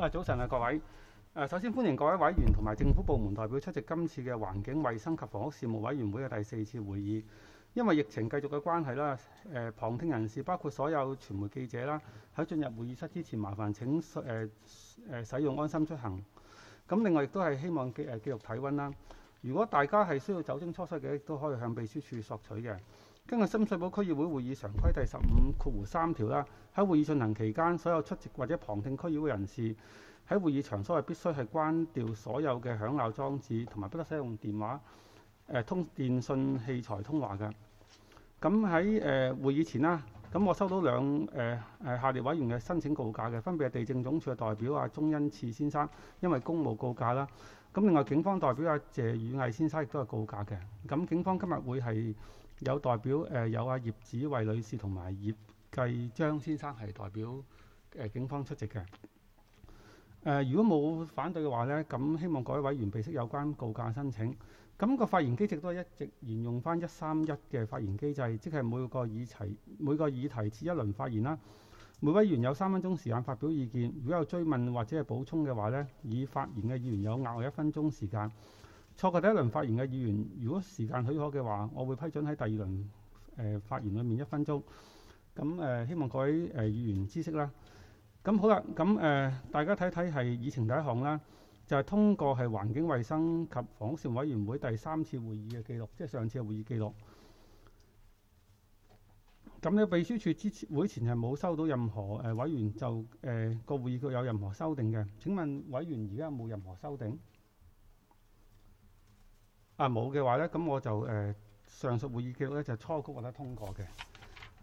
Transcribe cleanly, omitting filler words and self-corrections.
早晨各位。首先歡迎各位委員同埋政府部門代表出席今次嘅環境衛生及房屋事務委員會嘅第4次會議。因為疫情繼續嘅關係啦，旁聽人士包括所有傳媒記者啦，喺進入會議室之前，麻煩請使用安心出行。咁另外亦都係希望記錄體温啦。如果大家係需要酒精搓洗嘅，亦都可以向秘書處索取嘅。根據深水埗區議會會議常規第15(3) 條啦，喺會議進行期間，所有出席或者旁聽區議會人士喺會議場所係必須係關掉所有嘅響鬧裝置，同埋不得使用電話、電訊器材通話嘅。咁喺會議前啦，咁我收到下列委員嘅申請告假嘅，分別係地政總署嘅代表鐘恩賜先生，因為公務告假啦。咁另外警方代表謝宇毅先生亦都係告假嘅。咁警方今日會係有代表有葉子慧女士同埋葉繼章先生係代表警方出席嘅。如果冇反對嘅話呢，咁希望各位委員備悉有關告假申請。咁個發言機制都係一直沿用翻131嘅發言機制，即係每個議題設一輪發言啦。每位議員有3分鐘時間發表意見。如果有追問或者係補充嘅話呢，已發言嘅議員有額外1分鐘時間。錯過第一輪發言嘅議員，如果時間許可嘅話，我會批准喺第2輪發言裏面1分鐘。咁希望各位議員知悉啦。咁好啦，咁大家睇睇係議程第一項啦，就係通過係環境衛生及房屋事務委員會第3次會議嘅記錄，即係上次嘅會議記錄。咁咧，秘書處會前係冇收到任何委員就個會議記錄有任何修訂嘅。請問委員而家有冇任何修訂？冇嘅話咧，咁我就上述會議記錄咧就初稿獲得通過嘅。